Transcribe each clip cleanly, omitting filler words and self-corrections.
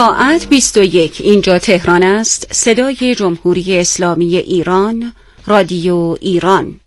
ساعت 21 اینجا تهران است. صدای جمهوری اسلامی ایران، رادیو ایران.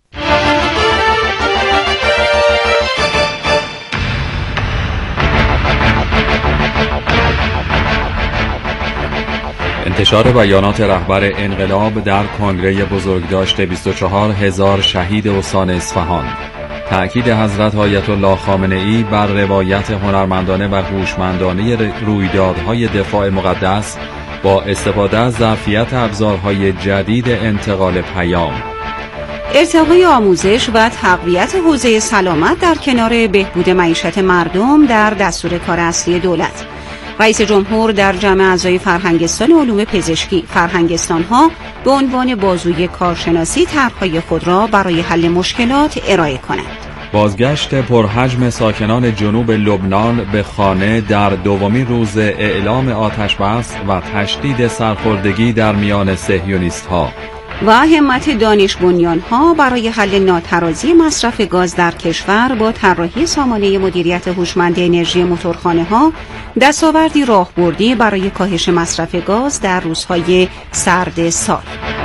انتشار بیانات رهبر انقلاب در کنگره بزرگداشت 24,000 شهید استان اصفهان. تأکید حضرت آیت الله خامنه‌ای بر روایت هنرمندانه و هوشمندانه رویدادهای دفاع مقدس با استفاده از ظرفیت ابزارهای جدید انتقال پیام. ارتقای آموزش و تقویت حوزه سلامت در کنار بهبود معیشت مردم در دستور کار اصلی دولت. رئیس جمهور در جمع اعضای فرهنگستان علوم پزشکی فرهنگستان‌ها به عنوان بازوی کارشناسی طرح‌های خود را برای حل مشکلات ارائه کنند. بازگشت پرحجم ساکنان جنوب لبنان به خانه در دومین روز اعلام آتش بس و تشدید سرخوردگی در میان صهیونیست‌ها و همت دانش بنیان‌ها برای حل ناترازی مصرف گاز در کشور با طراحی سامانه مدیریت هوشمند انرژی موتورخانه‌ها دستاوردی راهبردی برای کاهش مصرف گاز در روزهای سرد سال.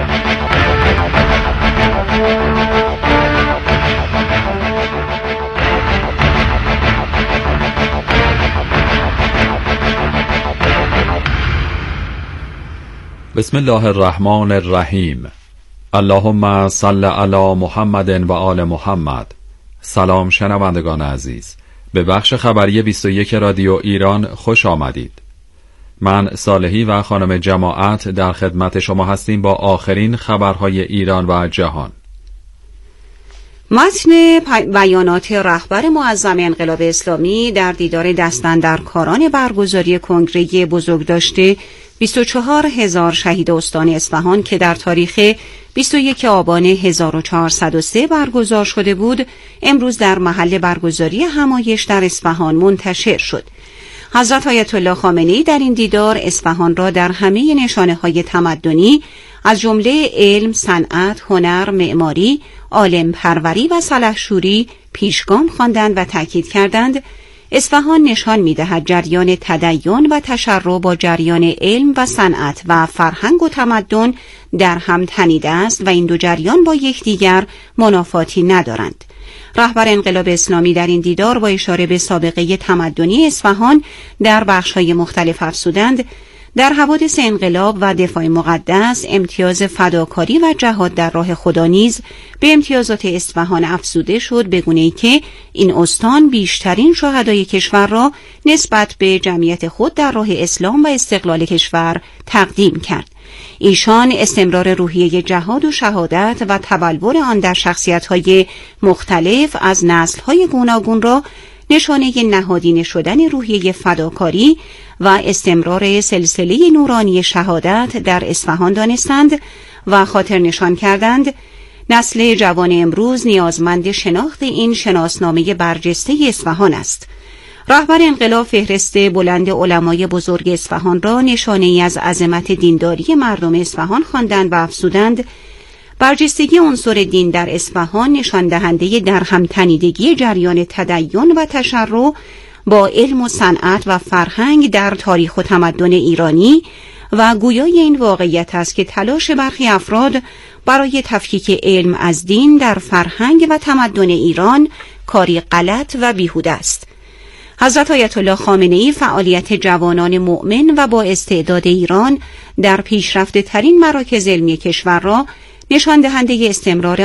بسم الله الرحمن الرحیم. اللهم صل علی محمد و آل محمد. سلام شنوندگان عزیز، به بخش خبری 21 رادیو ایران خوش آمدید. من صالحی و خانم جماعت در خدمت شما هستیم با آخرین خبرهای ایران و جهان. متن بیانات رهبر معظم انقلاب اسلامی در دیدار دستاندرکاران برگزاری کنگره بزرگداشت 24,000 شهید استان اصفهان که در تاریخ 21 آبان 1403 برگزار شده بود، امروز در محل برگزاری همایش در اصفهان منتشر شد. حضرت آیت الله خامنه‌ای در این دیدار اصفهان را در همه نشانه‌های تمدنی از جمله علم، صنعت، هنر، معماری، عالم پروری و سلحشوری پیشگام خواندند و تأکید کردند اصفهان نشان می‌دهد جریان تدین و تشرع با جریان علم و صنعت و فرهنگ و تمدن در هم تنیده است و این دو جریان با یکدیگر منافاتی ندارند. رهبر انقلاب اسلامی در این دیدار با اشاره به سابقه تمدنی اصفهان در بخش‌های مختلف افزودند در حوادث انقلاب و دفاع مقدس امتیاز فداکاری و جهاد در راه خدا نیز به امتیازات اصفهان افزوده شد، به گونه‌ای که این استان بیشترین شهدای کشور را نسبت به جمعیت خود در راه اسلام و استقلال کشور تقدیم کرد. ایشان استمرار روحیه جهاد و شهادت و تبلور آن در شخصیت‌های مختلف از نسل‌های گوناگون را نشانه نهادینه شدن روحیه فداکاری و استمرار سلسله نورانی شهادت در اصفهان دانستند و خاطر نشان کردند نسل جوان امروز نیازمند شناخت این شناسنامه برجسته اصفهان است. رهبر انقلاب فهرست بلند علمای بزرگ اصفهان را نشانه‌ای از عظمت دینداری مردم اصفهان خواندند و افزودند برجستگی عنصر دین در اصفهان نشان دهنده در هم تنیدگی جریان تدین و تشرع با علم و صنعت و فرهنگ در تاریخ و تمدن ایرانی و گویای این واقعیت است که تلاش برخی افراد برای تفکیک علم از دین در فرهنگ و تمدن ایران کاری غلط و بیهوده است. حضرت آیت الله خامنه‌ای فعالیت جوانان مؤمن و با استعداد ایران در پیشرفته ترین مراکز علمی کشور را نشان دهنده استمرار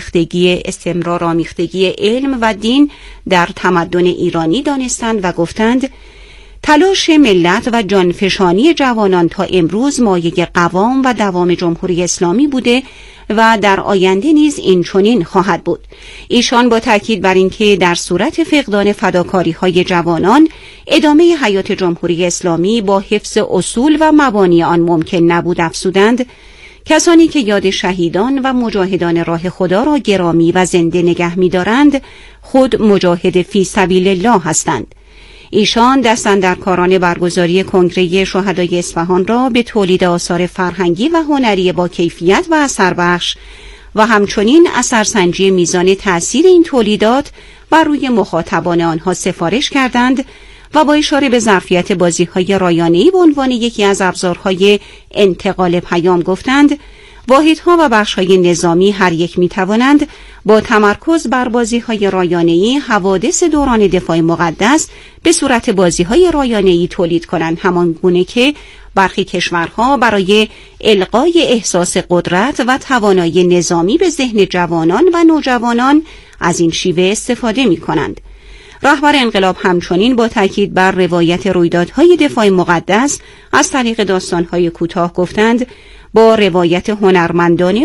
آمیختگی علم و دین در تمدن ایرانی دانستند و گفتند تلاش ملت و جانفشانی جوانان تا امروز مایه قوام و دوام جمهوری اسلامی بوده و در آینده نیز این چنین خواهد بود. ایشان با تاکید بر اینکه در صورت فقدان فداکاری‌های جوانان ادامه حیات جمهوری اسلامی با حفظ اصول و مبانی آن ممکن نبود افزودند کسانی که یاد شهیدان و مجاهدان راه خدا را گرامی و زنده نگه می‌دارند خود مجاهد فی سبیل الله هستند. ایشان دستاندرکاران برگزاری کنگره شهدای اصفهان را به تولید آثار فرهنگی و هنری با کیفیت و اثربخش و همچنین اثرسنجی میزان تأثیر این تولیدات بر روی مخاطبان آنها سفارش کردند و با اشاره به ظرفیت بازی‌های رایانه‌ای به عنوان یکی از ابزارهای انتقال پیام گفتند واحدها و بخش‌های نظامی هر یک می‌توانند با تمرکز بر بازی‌های رایانه‌ای حوادث دوران دفاع مقدس به صورت بازی‌های رایانه‌ای تولید کنند، همان گونه که برخی کشورها برای القای احساس قدرت و توانایی نظامی به ذهن جوانان و نوجوانان از این شیوه استفاده می‌کنند. رهبر انقلاب همچنین با تاکید بر روایت رویدادهای دفاع مقدس از طریق داستان‌های کوتاه گفتند با روایت هنرمندانه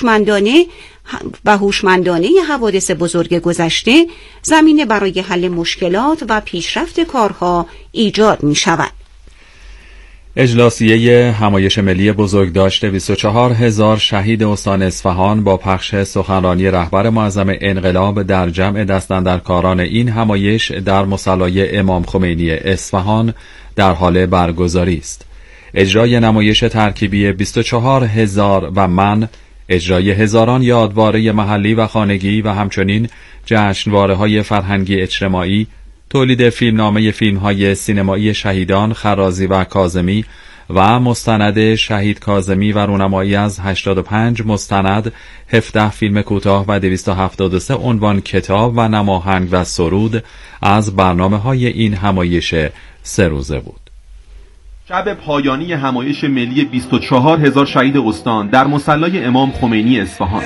و هوشمندانه حوادث بزرگ گذشته زمینه برای حل مشکلات و پیشرفت کارها ایجاد می شود. اجلاسیه همایش ملی بزرگداشت 24,000 شهید استان اصفهان با پخش سخنرانی رهبر معظم انقلاب در جمع دستاندرکاران این همایش در مصلی امام خمینی اصفهان در حال برگزاری است. اجرای نمایش ترکیبی 24,000 و من، اجرای هزاران یادواره محلی و خانگی و همچنین جشنواره‌های فرهنگی اجتماعی، تولید فیلمنامه فیلم‌های سینمایی شهیدان خرازی و کاظمی و مستند شهید کاظمی و رونمایی از 85 مستند، 17 فیلم کوتاه و 273 عنوان کتاب و نماهنگ و سرود از برنامه‌های این همایش 3 روزه بود. شب پایانی همایش ملی 24,000 شهید استان در مصلی امام خمینی اصفهان،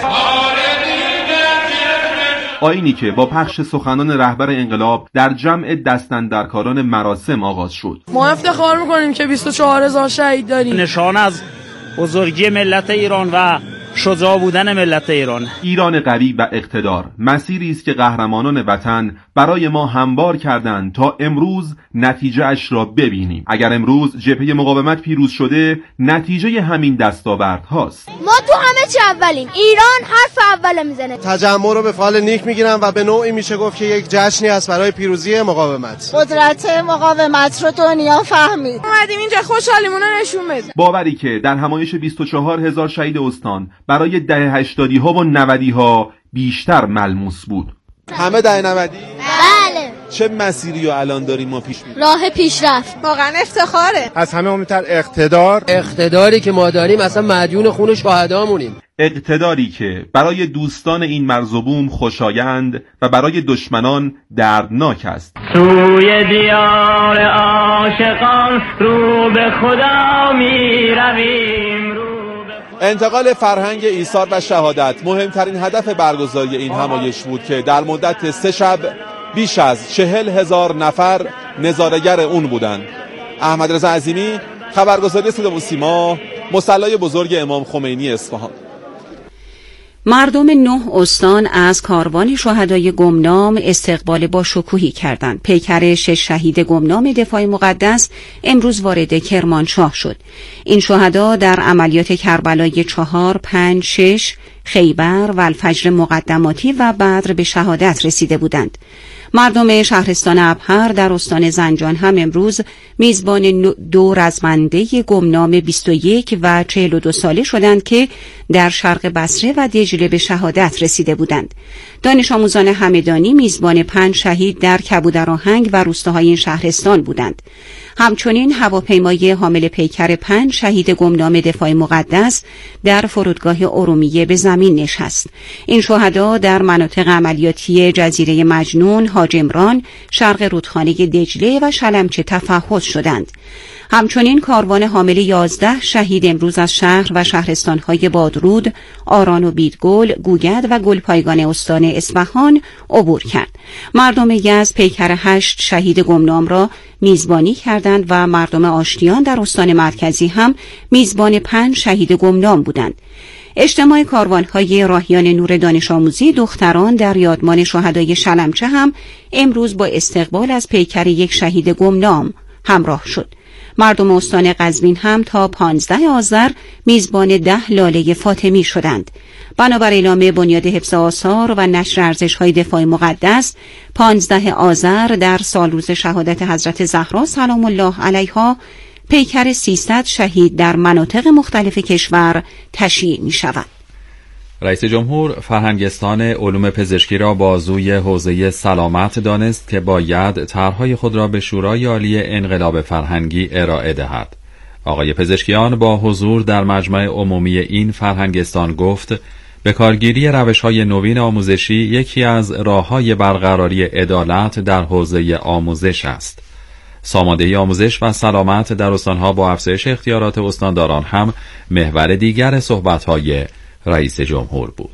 آیینی که با پخش سخنان رهبر انقلاب در جمع دستاندرکاران مراسم آغاز شد. ما افتخار میکنیم که 24,000 شهید داریم. نشان از بزرگی ملت ایران و شجاع بودن ملت ایران. ایران قوی و اقتدار، مسیری است که قهرمانان وطن برای ما هموار کردند تا امروز نتیجه اش را ببینیم. اگر امروز جبهه مقاومت پیروز شده، نتیجه همین دستاورد هاست. ما تو همه چی اولیم. ایران حرف اول میزنه. تجمع رو به فال نیک میگیرم و به نوعی میشه گفت که یک جشنی است برای پیروزی مقاومت. قدرت مقاومت رو دنیا فهمید. اومدیم اینجا خوشحالیمون رو نشون بدیم. باوری که در همایش 24,000 شهید استان برای دهه 80 ها و 90 ها بیشتر ملموس بود. همه دهه 90؟ بله. چه مسیری رو الان داریم ما پیش میریم؟ راه پیشرفت. واقعا افتخاره. از همه مهمتر اقتداری که ما داریم اصلا مدیون خون شهدامونیم. اقتداری که برای دوستان این مرز و بوم خوشایند و برای دشمنان دردناک است. سوی دیار عاشقان رو به خدا می رویم. انتقال فرهنگ ایثار و شهادت مهمترین هدف برگزاری این همایش بود که در مدت 3 شب بیش از 40,000 نفر نظاره‌گر اون بودند. احمد رضا عظیمی، خبرگزاری صدا و سیما، مصلی بزرگ امام خمینی اصفهان. مردم 9 استان از کاروان شهدای گمنام استقبال با شکوهی کردند. پیکر 6 شهید گمنام دفاع مقدس امروز وارد کرمانشاه شد. این شهدا در عملیات کربلای 4، 5، 6، خیبر و الفجر مقدماتی و بدر به شهادت رسیده بودند. مردم شهرستان ابهر در استان زنجان هم امروز میزبان 2 رزمنده گمنام 21 و 42 ساله شدند که در شرق بصره و دجله به شهادت رسیده بودند. دانش آموزان همدانی میزبان 5 شهید در کبودرآهنگ و روستاهای این شهرستان بودند. همچنین هواپیمای حامل پیکر 5 شهید گمنام دفاع مقدس در فرودگاه ارومیه به زمین نشست. این شهدا در مناطق عملیاتی جزیره مجنون، حاج عمران، شرق رودخانه دجله و شلمچه تفحص شدند. همچنین کاروان حامل 11 شهید امروز از شهر و شهرستان‌های بادرود، آران و بیدگل، گوگد و گلپایگان استان اصفهان عبور کرد. مردم یزد پیکر 8 شهید گمنام را میزبانی کردند و مردم آشتیان در استان مرکزی هم میزبان 5 شهید گمنام بودند. اجتماع کاروان‌های راهیان نور دانش آموزی دختران در یادمان شهدای شلمچه هم امروز با استقبال از پیکر 1 شهید گمنام همراه شد. مردم استان قزوین هم تا 15 آذر میزبان 10 لاله فاطمی شدند. بنابر اعلام بنیاد حفظ آثار و نشر ارزش‌های دفاع مقدس، 15 آذر در سالروز شهادت حضرت زهرا سلام الله علیها پیکر 300 شهید در مناطق مختلف کشور تشییع می شود. رئیس جمهور فرهنگستان علوم پزشکی را بازوی حوزه سلامت دانست که باید طرحهای خود را به شورای عالی انقلاب فرهنگی ارائه دهد. آقای پزشکیان با حضور در مجمع عمومی این فرهنگستان گفت به کارگیری روش‌های نوین آموزشی یکی از راه‌های برقراری عدالت در حوزه آموزش است. ساماندهی آموزش و سلامت در استانها با افزایش اختیارات استانداران هم محور دیگر صحبت‌های رئیس جمهور بود.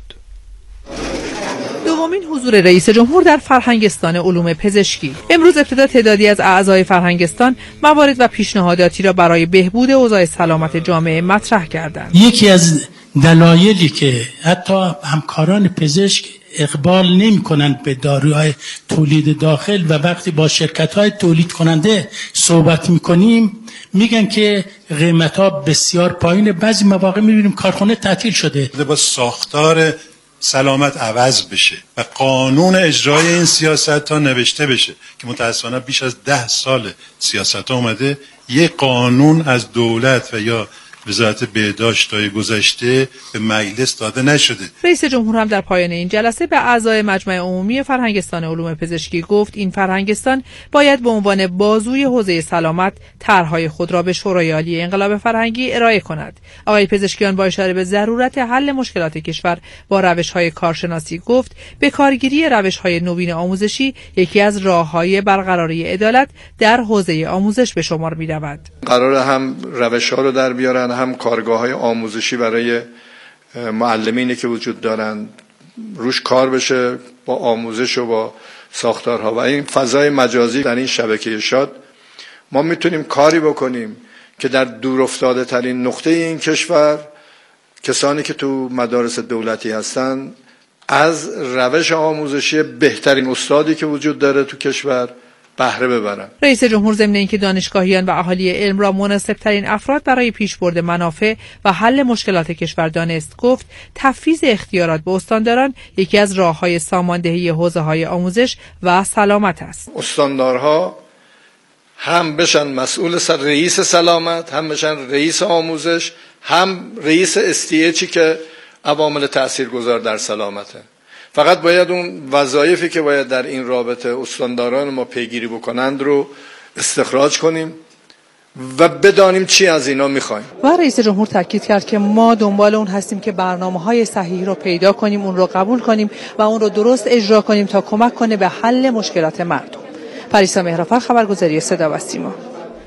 دومین حضور رئیس جمهور در فرهنگستان علوم پزشکی. امروز ابتدا تعدادی از اعضای فرهنگستان موارد و پیشنهاداتی را برای بهبود اوضاع سلامت جامعه مطرح کردند. یکی از دلایلی که حتی همکاران پزشک اقبال نمی کنند به داروهای تولید داخل و وقتی با شرکت‌های تولید کننده صحبت می‌کنیم میگن که قیمت‌ها بسیار پایینه. بعضی مواقع می‌بینیم کارخانه تعطیل شده. با ساختار سلامت عوض بشه و قانون اجرای این سیاست‌ها نوشته بشه که متأسفانه بیش از 10 سال سیاست‌ها اومده یک قانون از دولت و یا وزارت بهداشت‌های گذشته به مجلس داده نشده. رئیس جمهور هم در پایان این جلسه به اعضای مجمع عمومی فرهنگستان علوم پزشکی گفت این فرهنگستان باید به عنوان بازوی حوزه سلامت طرح‌های خود را به شورای عالی انقلاب فرهنگی ارائه کند. آقای پزشکیان با اشاره به ضرورت حل مشکلات کشور با روش‌های کارشناسی گفت به کارگیری روش‌های نوین آموزشی یکی از راه‌های برقراری عدالت در حوزه آموزش به شمار می‌رود. قرار هم روش‌ها رو در بیارن، هم کارگاه‌های آموزشی برای معلمینی که وجود دارن روش کار بشه با آموزش و با ساختارها و این فضای مجازی در این شبکه شاد ما میتونیم کاری بکنیم که در دورافتاده ترین نقطه این کشور کسانی که تو مدارس دولتی هستن از روش آموزشی بهترین استادی که وجود داره تو کشور بهره ببرن. رئیس جمهور ضمن اینکه دانشگاهیان و اهالی علم را مناسب‌ترین افراد برای پیشبرد منافع و حل مشکلات کشور دانست گفت تفویض اختیارات به استانداران یکی از راه‌های ساماندهی حوزه‌های آموزش و سلامت است. استاندارها هم بشن مسئول رئیس سلامت، هم بشن رئیس آموزش، هم رئیس STH که عوامل تاثیرگذار در سلامته. فقط باید اون وظایفی که باید در این رابطه استانداران ما پیگیری بکنند رو استخراج کنیم و بدانیم چی از اینا میخوایم. و رئیس جمهور تاکید کرد که ما دنبال اون هستیم که برنامه‌های صحیح رو پیدا کنیم، اون رو قبول کنیم و اون رو درست اجرا کنیم تا کمک کنه به حل مشکلات مردم. پریسا مهرافر، خبرگزاری صدا و سیما.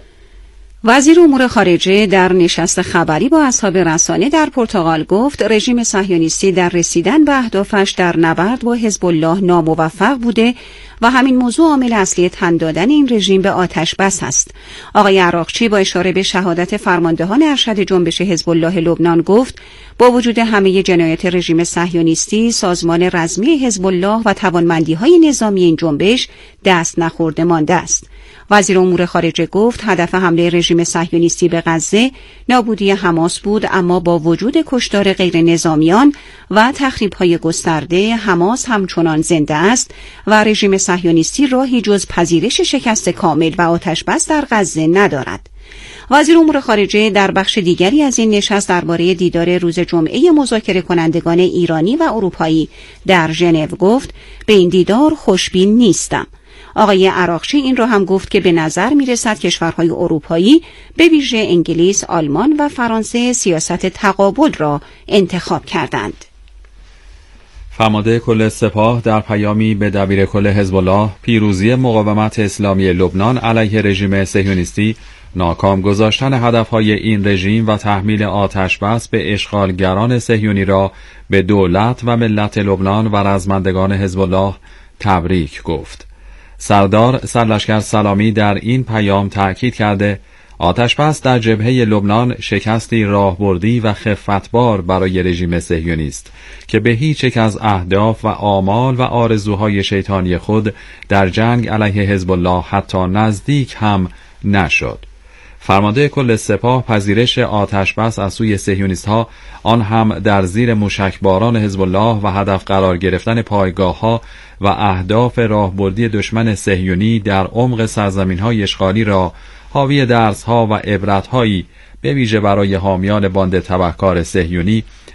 وزیر امور خارجه در نشست خبری با اصحاب رسانه در پرتغال گفت رژیم صهیونیستی در رسیدن به اهدافش در نبرد با حزب الله ناموفق بوده و همین موضوع عامل اصلی تن دادن این رژیم به آتش بس است. آقای عراقچی با اشاره به شهادت فرماندهان ارشد جنبش حزب الله لبنان گفت با وجود همه جنایات رژیم صهیونیستی سازمان رزمی حزب الله و توانمندی‌های نظامی این جنبش دست نخورده مانده است. وزیر امور خارجه گفت هدف حمله رژیم صهیونیستی به غزه نابودی حماس بود، اما با وجود کشتار غیر نظامیان و تخریب‌های گسترده حماس همچنان زنده است و رژیم صهیونیستی راهی جز پذیرش شکست کامل و آتش‌بس در غزه ندارد. وزیر امور خارجه در بخش دیگری از این نشست درباره دیدار روز جمعه مذاکره کنندگان ایرانی و اروپایی در ژنو گفت به این دیدار خوشبین نیستم. آقای عراقچی این را هم گفت که به نظر می رسد کشورهای اروپایی به ویژه انگلیس، آلمان و فرانسه سیاست تقابل را انتخاب کردند. فرمانده کل سپاه در پیامی به دبیر کل حزب الله پیروزی مقاومت اسلامی لبنان علیه رژیم صهیونیستی، ناکام گذاشتن هدفهای این رژیم و تحمیل آتش بس به اشغالگران صهیونی را به دولت و ملت لبنان و رزمندگان حزب الله تبریک گفت. سردار سرلشکر سلامی در این پیام تأکید کرده آتش‌بس در جبهه لبنان شکستی راهبردی و خفتبار برای رژیم صهیونی است که به هیچ یک از اهداف و آمال و آرزوهای شیطانی خود در جنگ علیه حزب الله حتی نزدیک هم نشد. فرمانده کل سپاه پذیرش آتش‌بس از سوی صهیونیست‌ها، آن هم در زیر موشکباران حزب الله و هدف قرار گرفتن پایگاه‌ها و اهداف راهبردی دشمن صهیونی در عمق سرزمین‌های اشغالی را حاوی درس‌ها و عبرت‌هایی به ویژه برای حامیان باند تبهکار صهیونی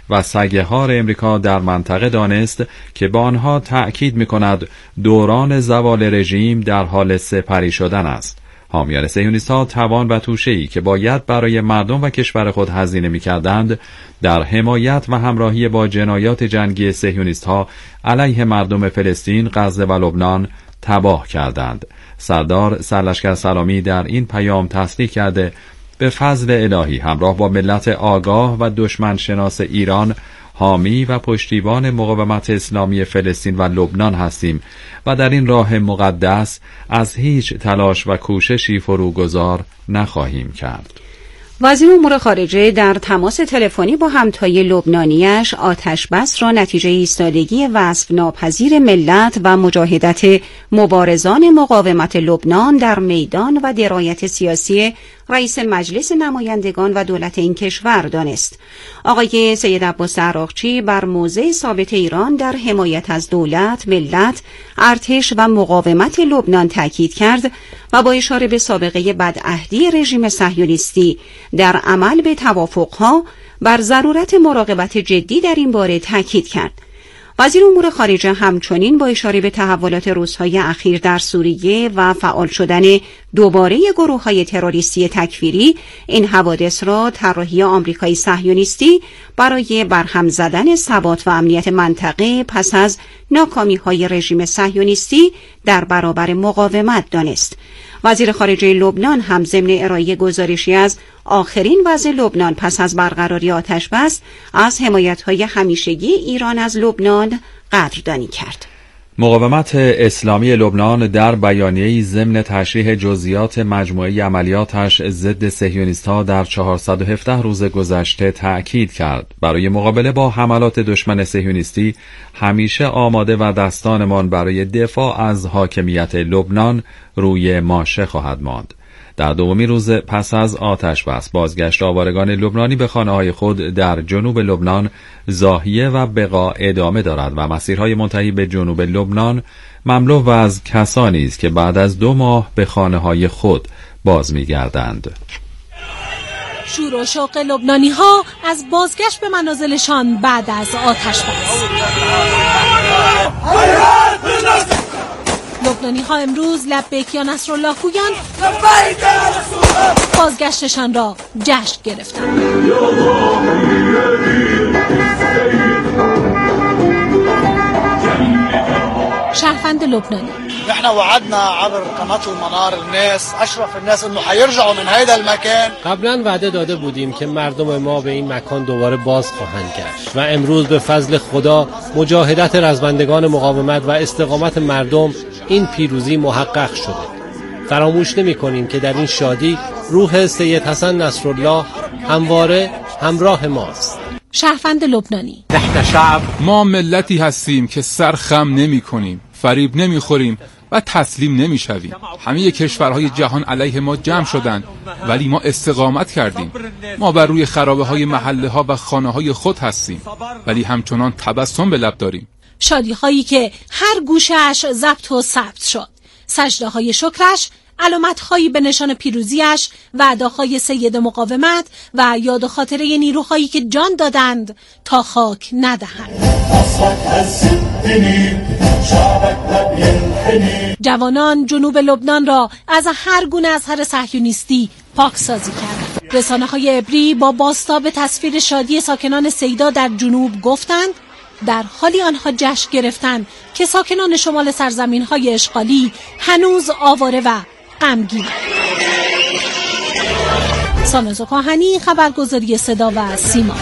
و سگه‌هار امریکا در منطقه دانست که با آنها تأکید می‌کند دوران زوال رژیم در حال سپری شدن است. حامیان صهیونیست‌ها توان و توشه‌ای که باید برای مردم و کشور خود هزینه می‌کردند در حمایت و همراهی با جنایات جنگی صهیونیست‌ها علیه مردم فلسطین، غزه و لبنان تباه کردند. سردار سرلشکر سلامی در این پیام تصریح کرده به فضل الهی همراه با ملت آگاه و دشمن شناس ایران حامی و پشتیبان مقاومت اسلامی فلسطین و لبنان هستیم و در این راه مقدس از هیچ تلاش و کوششی فروگذار نخواهیم کرد. وزیر امور خارجه در تماس تلفنی با همتای لبنانیش آتش بس را نتیجه ایستادگی وصف ناپذیر ملت و مجاهدت مبارزان مقاومت لبنان در میدان و درایت سیاسی رئیس مجلس نمایندگان و دولت این کشور دانست. آقای سید عباس عراقچی بر موضع ثابت ایران در حمایت از دولت، ملت، ارتش و مقاومت لبنان تاکید کرد و با اشاره به سابقه بدعهدی رژیم صهیونیستی در عمل به توافقها بر ضرورت مراقبت جدی در این باره تاکید کرد. وزیر امور خارجه همچنین با اشاره به تحولات روزهای اخیر در سوریه و فعال شدن دوباره گروه‌های تروریستی تکفیری این حوادث را طراحی آمریکایی صهیونیستی برای برهم زدن ثبات و امنیت منطقه پس از ناکامی‌های رژیم صهیونیستی در برابر مقاومت دانست. وزیر خارجه لبنان هم ضمن ارائه گزارشی از آخرین وضع لبنان پس از برقراری آتش بس از حمایت‌های همیشگی ایران از لبنان قدردانی کرد. مقاومت اسلامی لبنان در بیانیه‌ای ضمن تشریح جزئیات مجموعه عملیاتش ضد صهیونیست‌ها در 417 روز گذشته تأکید کرد برای مقابله با حملات دشمن صهیونیستی همیشه آماده و دستانمان برای دفاع از حاکمیت لبنان روی ماشه خواهد ماند. در دومین روز پس از آتش بس بازگشت آوارگان لبنانی به خانه‌های خود در جنوب لبنان زاهیه و بقا ادامه دارد و مسیرهای منتهی به جنوب لبنان مملو از کسانی است که بعد از 2 ماه به خانه‌های خود باز می‌گردند. شور و شوق لبنانی‌ها از بازگشت به منازلشان بعد از آتش بس. لبنانی‌ها امروز لبیک یا نصرالله گویان بازگشتشان را جشن گرفتند. شهروند لبنانی: نحن وعدنا عبر قناة المنار الناس اشرف الناس انه حيرجعوا من هذا المكان. قبلا وعده داده بودیم که مردم ما به این مکان دوباره باز خواهند گشت و امروز به فضل خدا مجاهدت رزمندگان مقاومت و استقامت مردم این پیروزی محقق شده. فراموش نمی‌کنیم که در این شادی روح سید حسن نصرالله همواره همراه ماست. شهروند لبنانی: ما ملتی هستیم که سر خم نمی کنیم، فریب نمی خوریم و تسلیم نمی شویم. همه کشورهای جهان علیه ما جمع شدند ولی ما استقامت کردیم. ما بر روی خرابه های محله ها و خانه های خود هستیم ولی همچنان تبسم به لب داریم. شادی هایی که هر گوشش ضبط و ثبت شد، سجده های شکرش، علامت هایی به نشان پیروزیش، وعده‌های سید مقاومت و یاد و خاطره نیروهایی که جان دادند تا خاک ندهند. جوانان جنوب لبنان را از هر گونه اظهار صهیونیستی پاکسازی کردند. رسانه‌های عبری با بازتاب تصویر شادی ساکنان سیدا در جنوب گفتند در حالی آنها جشن گرفتند که ساکنان شمال سرزمین‌های اشغالی هنوز آواره و غمگین. سانوز کاهنی، خبرگزاری صدا و سیما.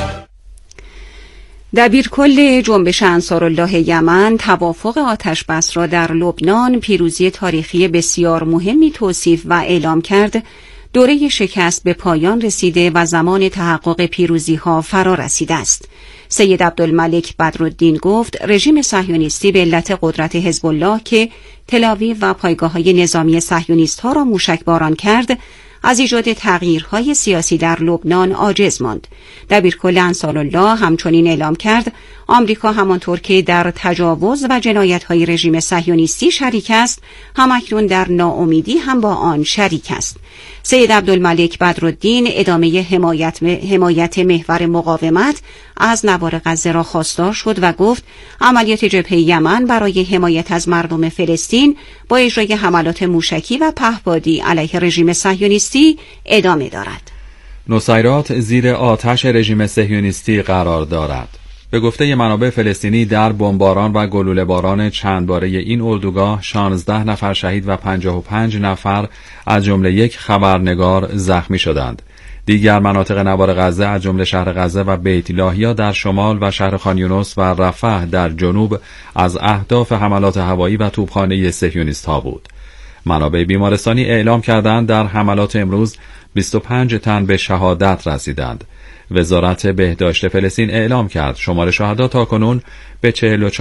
دبیرکل جنبش انصارالله یمن توافق آتش بس را در لبنان پیروزی تاریخی بسیار مهمی توصیف و اعلام کرد. دوره شکست به پایان رسیده و زمان تحقق پیروزی‌ها فرا رسیده است. سید عبدالملک بدرالدین گفت رژیم صهیونیستی به علت قدرت حزب الله که تل‌آویو و پایگاه‌های نظامی صهیونیست‌ها را موشکباران کرد، از ایجاد تغییرهای سیاسی در لبنان عاجز ماند. دبیرکل انصارالله همچنین اعلام کرد آمریکا همانطور که در تجاوز و جنایت‌های رژیم صهیونیستی شریک است، همکنون در ناامیدی هم با آن شریک است. سید عبدالملک بدرالدین ادامه حمایت محور مقاومت از نوار غزه را خواستار شد و گفت عملیات جبهه یمن برای حمایت از مردم فلسطین با اجرای حملات موشکی و پهپادی علیه رژیم صهیونیستی ادامه دارد. نصیرات زیر آتش رژیم صهیونیستی قرار دارد. به گفته منابع فلسطینی در بمباران و گلوله‌باران چند باره این اردوگاه 16 نفر شهید و 55 نفر از جمله یک خبرنگار زخمی شدند. دیگر مناطق نوار غزه از جمله شهر غزه و بیت لاهیا در شمال و شهر خان یونس و رفح در جنوب از اهداف حملات هوایی و توپخانه صهیونیست‌ها بود. منابع بیمارستانی اعلام کردند در حملات امروز 25 تن به شهادت رسیدند. وزارت بهداشت فلسطین اعلام کرد شمار شهدا تاکنون به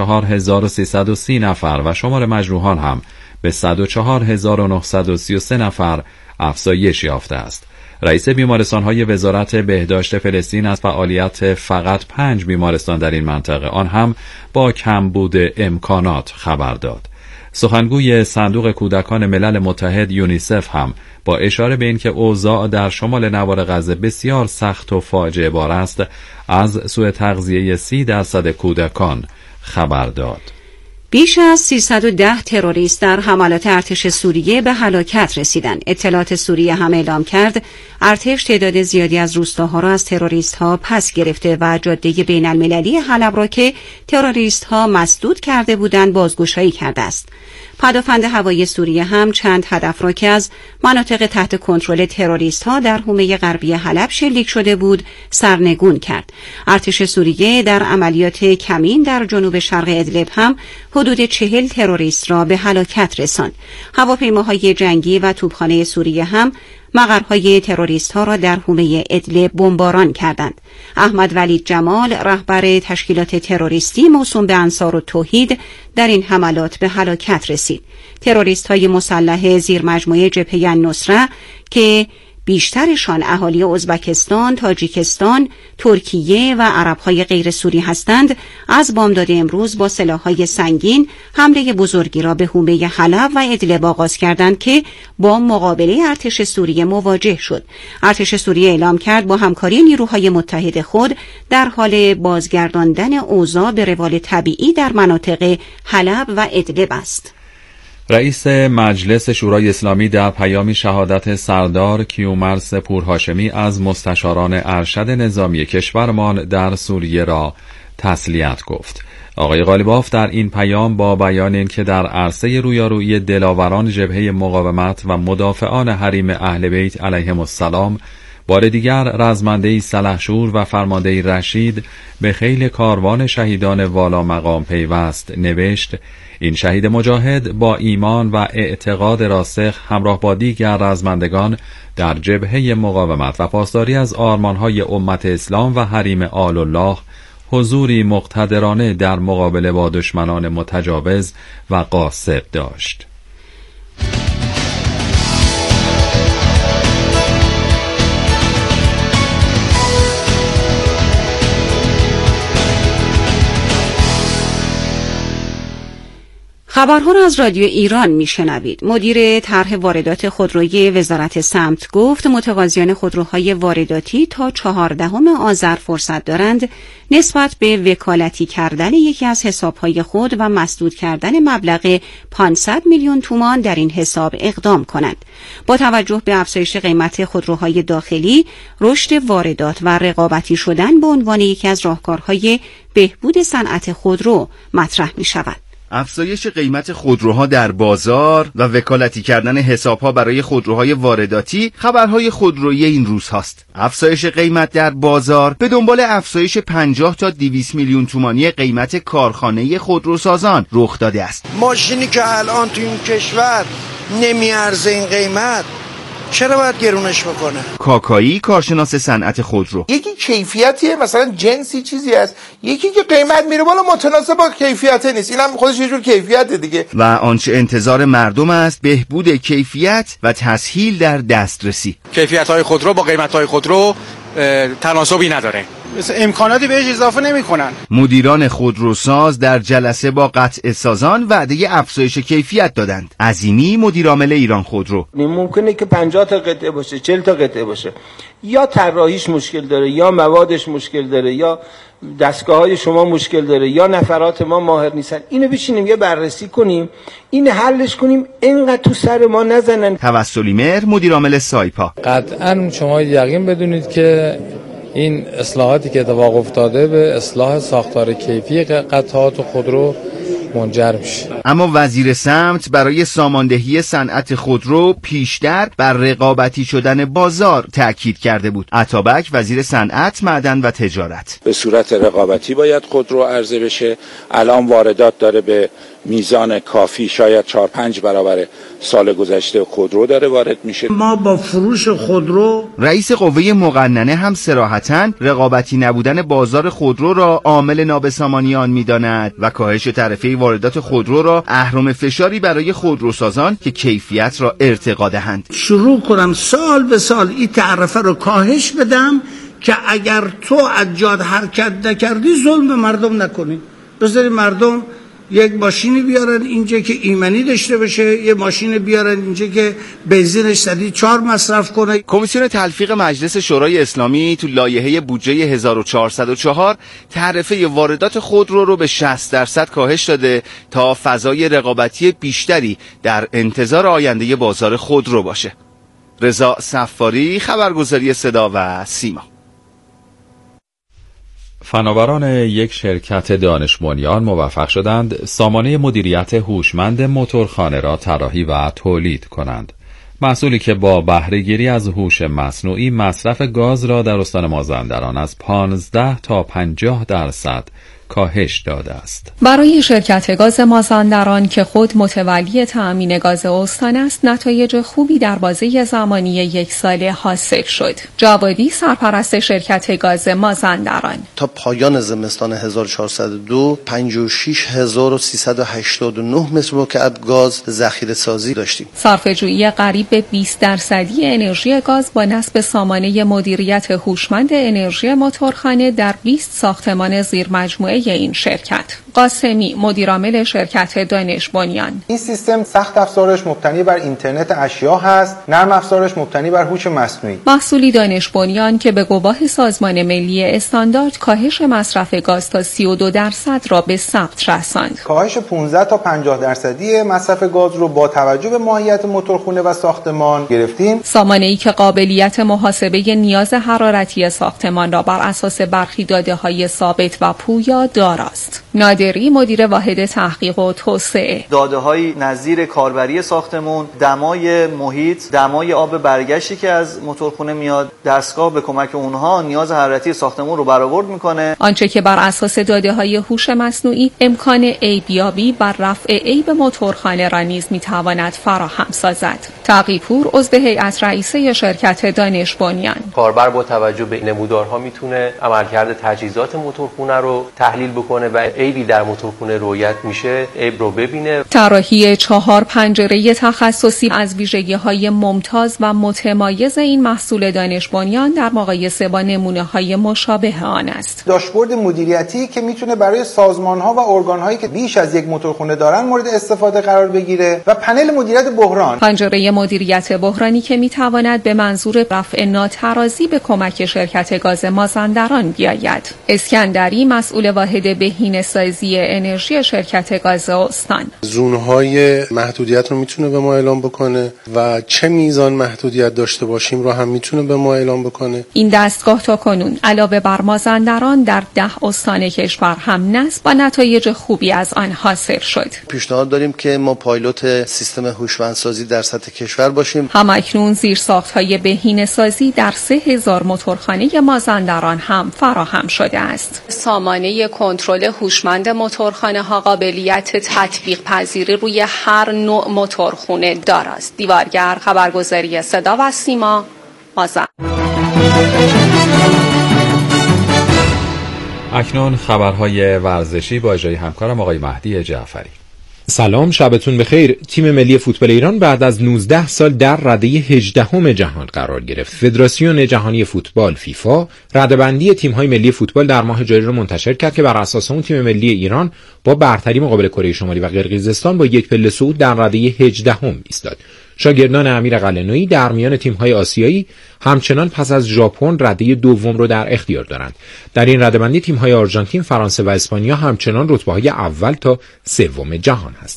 44330 نفر و شمار مجروحان هم به 104933 نفر افزایش یافته است. رئیس بیمارستان‌های وزارت بهداشت فلسطین از فعالیت فقط 5 بیمارستان در این منطقه، آن هم با کمبود امکانات، خبر داد. سخنگوی صندوق کودکان ملل متحد یونیسف هم با اشاره به اینکه اوضاع در شمال نوار غزه بسیار سخت و فاجعه بار است، از سوء تغذیه 30% کودکان خبر داد. بیش از 310 تروریست در حملات ارتش سوریه به هلاکت رسیدند. اطلاعات سوریه هم اعلام کرد ارتش تعداد زیادی از روستاها را از تروریست‌ها پس گرفته و جاده بین المللی حلب را که تروریست‌ها مسدود کرده بودند بازگشایی کرده است. پدافند هوایی سوریه هم چند هدف را که از مناطق تحت کنترل تروریست‌ها در حومه غربی حلب شلیک شده بود سرنگون کرد. ارتش سوریه در عملیات کمین در جنوب شرق ادلب هم حدود 40 تروریست را به هلاکت رساند. هواپیماهای جنگی و توپخانه سوریه هم مقرهای تروریست‌ها را در حومه ادلب بمباران کردند. احمد ولید جمال، رهبر تشکیلات تروریستی موسوم به انصارالتوحید، در این حملات به هلاکت رسید. تروریست‌های مسلح زیر مجموعه جبهه النصره که بیشترشان اهالی ازبکستان، تاجیکستان، ترکیه و عرب‌های غیر سوری هستند، از بامداد امروز با سلاح‌های سنگین حمله بزرگی را به حومه حلب و ادلب آغاز کردند که با مقابله ارتش سوریه مواجه شد. ارتش سوریه اعلام کرد با همکاری نیروهای متحد خود در حال بازگرداندن اوضاع به روال طبیعی در مناطق حلب و ادلب است. رئیس مجلس شورای اسلامی در پیامی شهادت سردار کیومرث پورهاشمی از مستشاران ارشد نظامی کشورمان در سوریه را تسلیت گفت. آقای غالیباف در این پیام با بیان اینکه در عرصه رویارویی دلاوران جبهه مقاومت و مدافعان حریم اهل بیت علیهم السلام بار دیگر رزمنده‌ای سلحشور و فرمانده‌ای رشید به خیل کاروان شهیدان والا مقام پیوست، نوشت این شهید مجاهد با ایمان و اعتقاد راسخ همراه با دیگر رزمندگان در جبهه مقاومت و پاسداری از آرمانهای امت اسلام و حریم آل الله حضوری مقتدرانه در مقابله با دشمنان متجاوز و غاصب داشت. خبرها را از رادیو ایران میشنوید. مدیر طرح واردات خودروی وزارت سمت گفت متقاضیان خودروهای وارداتی تا 14 آذر فرصت دارند نسبت به وکالتی کردن یکی از حسابهای خود و مسدود کردن مبلغ 500 میلیون تومان در این حساب اقدام کنند. با توجه به افزایش قیمت خودروهای داخلی، رشد واردات و رقابتی شدن به عنوان یکی از راهکارهای بهبود صنعت خودرو مطرح می شود. افزایش قیمت خودروها در بازار و وکالتی کردن حسابها برای خودروهای وارداتی خبرهای خودرویی این روزهاست. افزایش قیمت در بازار به دنبال افزایش 50 تا 200 میلیون تومانی قیمت کارخانه خودروسازان رخ داده است. ماشینی که الان تو این کشور نمیارزه این قیمت چرا باید گرونش بکنه؟ کاکایی کارشناس صنعت خودرو: یکی کیفیتیه، مثلا جنسی چیزی هست، یکی که قیمت میره بالا متناسب با کیفیت نیست، اینم خودش یه جور کیفیت دیگه. و آنچه انتظار مردم است بهبود کیفیت و تسهیل در دسترسی. کیفیت‌های خودرو با قیمت‌های خودرو تناسبی نداره، مثلا امکاناتی بهش اضافه نمی‌کنن. مدیران خودروساز در جلسه با قطع سازان وعده افزایش کیفیت دادند. عظیمی مدیرعامل ایران خودرو: ممکنه که 50 تا قطعه باشه، 40 تا قطعه باشه، یا طراحیش مشکل داره، یا موادش مشکل داره، یا دستگاه‌های شما مشکل داره، یا نفرات ما ماهر نیستن. اینو بشینیم یه بررسی کنیم، این حلش کنیم، اینقدر تو سر ما نزنن. توسلی مهر مدیرعامل سایپا: قطعاً شما یقین بدونید که این اصلاحاتی که اتفاق افتاده به اصلاح ساختار کیفی قطعات خودرو منجر میشه. اما وزیر سمت برای ساماندهی صنعت خودرو پیشتر بر رقابتی شدن بازار تاکید کرده بود. عطابک وزیر صنعت، معدن و تجارت: به صورت رقابتی باید خودرو عرضه بشه. الان واردات داره به میزان کافی، شاید 4-5 برابر سال گذشته خودرو داره وارد میشه. ما با فروش خودرو، رئیس قوه مقننه هم صراحتاً رقابتی نبودن بازار خودرو را عامل نابسامانی آن می‌داند و کاهش تعرفه واردات خودرو را اهرم فشاری برای خودروسازان که کیفیت را ارتقا دهند. شروع کنم سال به سال این تعرفه رو کاهش بدم که اگر تو از جاد حرکت نکردی ظلم به مردم نکنی، بذاری مردم یک ماشینی بیارن اینجا که ایمنی داشته باشه، یه ماشین بیارن اینجا که بنزینش 104 مصرف کنه. کمیسیون تلفیق مجلس شورای اسلامی تو لایحه بودجه 1404 تعرفه واردات خودرو رو به 60% کاهش داده تا فضای رقابتی بیشتری در انتظار آینده بازار خودرو باشه. رضا صفاری، خبرگزاری صدا و سیما. فناوران یک شرکت دانش بنیان موفق شدند سامانه مدیریت هوشمند موتورخانه را طراحی و تولید کنند. محصولی که با بهره‌گیری از هوش مصنوعی مصرف گاز را در استان مازندران از 15 تا 50% کاهش داده است. برای شرکت گاز مازندران که خود متولی تأمین گاز استان است، نتایج خوبی در بازه زمانی 1 ساله حاصل شد. جوادی، سرپرست شرکت گاز مازندران: تا پایان زمستان 1402 56389 متر مکعب گاز ذخیره سازی داشتیم. صرفه‌جویی قریب به 20% انرژی گاز با نصب سامانه مدیریت هوشمند انرژی موتورخانه در 20 ساختمان زیرمجموعه این شرکت. قاسمی، مدیرعامل شرکت دانش بنیان: این سیستم سخت افزارش مبتنی بر اینترنت اشیا هست، نرم افزارش مبتنی بر هوش مصنوعی. محصولی دانش بنیان که به گواه سازمان ملی استاندارد کاهش مصرف گاز تا 32% را به ثبت رساند. کاهش 15 تا 50% مصرف گاز رو با توجه به ماهیت موتورخانه و ساختمان گرفتیم. سامانه‌ای که قابلیت محاسبه نیاز حرارتی ساختمان را بر اساس برخی داده‌های ثابت و پویا داراست. نادری، مدیر واحد تحقیق و توسعه: داده‌های نظیر کاربری ساختمان، دمای محیط، دمای آب برگشتی که از موتورخانه میاد، دستگاه به کمک اونها نیاز حرارتی ساختمان رو برآورد میکنه. آنچه که بر اساس داده‌های هوش مصنوعی امکان عیبیابی و رفع عیب موتورخانه را نیز میتواند فراهم سازد. تقی‌پور، عضو هیئت رئیسه شرکت دانش بنیان: کاربر با توجه به نمودارها میتونه عملکرد تجهیزات موتورخانه رو تحلیل بکنه و عیبی در موتورخانه رویت میشه عیب رو ببینه. طراحی 4 پنجره تخصصی از ویژگی‌های ممتاز و متمایز این محصول دانش بنیان در مقایسه با نمونه‌های مشابه آن است. داشبورد مدیریتی که میتونه برای سازمان‌ها و ارگان‌هایی که بیش از یک موتورخانه دارن مورد استفاده قرار بگیره و پنل مدیریت بحران. پنجره مدیریت بحرانی که میتواند به منظور رفع ناترازی به کمک شرکت گاز مازندران بیاید. اسکندری، مسئول واحد بهینه‌سازی انرژی شرکت گاز استان: زونهای محدودیت رو میتونه به ما اعلام بکنه و چه میزان محدودیت داشته باشیم رو هم میتونه به ما اعلام بکنه. این دستگاه تا کنون علاوه بر مازندران در 10 استان کشور هم نصب و نتایج خوبی از آن حاصل شد. پیشنهاد داریم که ما پایلوت سیستم هوشمندسازی در سطح کشور باشیم. همکنون زیرساخت‌های بهینه‌سازی در 3000 موتورخانه مازندران هم فراهم شده است. سامانه کنترل هوشمند موتورخانه ها قابلیت تطبیق پذیری روی هر نوع موتورخانه دارد. دیوارگر، خبرگزاری صدا و سیما، مازن. اکنون خبرهای ورزشی با اجرای همکارم آقای مهدی جعفری. سلام، شبتون بخیر. تیم ملی فوتبال ایران بعد از 19 سال در رده 18 جهان قرار گرفت. فدراسیون جهانی فوتبال فیفا رده‌بندی تیم‌های ملی فوتبال در ماه جاری را منتشر کرد که بر اساس اون تیم ملی ایران با برتری مقابل کره شمالی و قرقیزستان با یک پله صعود در رده 18 ایستاد. شاگردان امیر قلعه‌نویی در میان تیم‌های آسیایی همچنان پس از ژاپن رده دوم رو در اختیار دارند. در این رده‌بندی تیم‌های آرژانتین، فرانسه و اسپانیا همچنان رتبه‌های اول تا سوم جهان هستند.